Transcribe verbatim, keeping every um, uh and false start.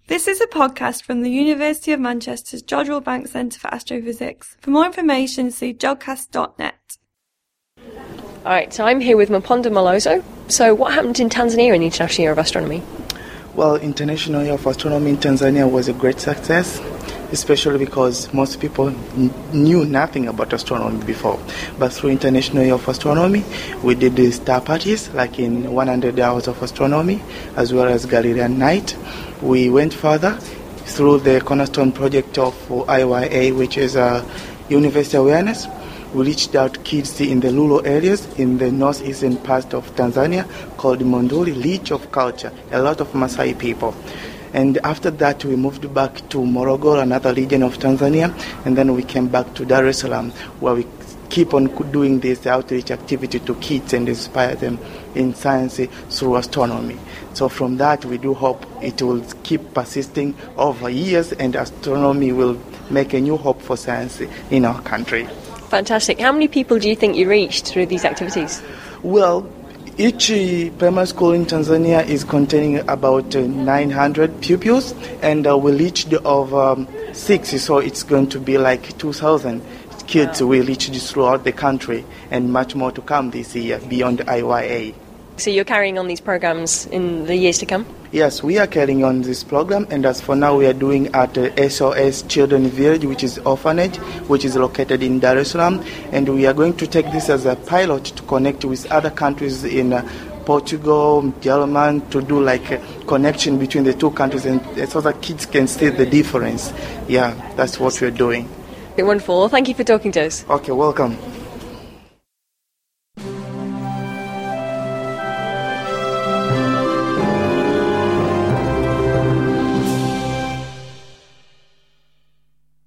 This is a podcast from the University of Manchester's Jodrell Bank Centre for Astrophysics. For more information, see jodcast dot net. All right, so I'm here with Maponda Malozo. So what happened in Tanzania in the International Year of Astronomy? Well, International Year of Astronomy in Tanzania was a great success, especially because most people n- knew nothing about astronomy before. But through International Year of Astronomy, we did the star parties, like in one hundred hours of astronomy, as well as Galilean Night. We went further through the cornerstone project of I Y A, which is uh, University Awareness. We reached out to kids in the rural areas in the northeastern part of Tanzania called Monduli, Leech of Culture, a lot of Maasai people. And after that, we moved back to Morogoro, another region of Tanzania, and then we came back to Dar es Salaam, where we keep on doing this outreach activity to kids and inspire them in science through astronomy. So from that, we do hope it will keep persisting over years, and astronomy will make a new hope for science in our country. Fantastic. How many people do you think you reached through these activities? Well, each uh, primary school in Tanzania is containing about uh, nine hundred pupils, and uh, we reached over um, six, so it's going to be like two thousand kids we reached throughout the country, and much more to come this year beyond I Y A. So you're carrying on these programs in the years to come? Yes, we are carrying on this program, and as for now, we are doing at uh, S O S Children Village, which is orphanage, which is located in Dar es Salaam, and we are going to take this as a pilot to connect with other countries in uh, Portugal, Germany, to do like a connection between the two countries, and so that kids can see the difference. Yeah, that's what we're doing. Wonderful. Well, thank you for talking to us. Okay, welcome.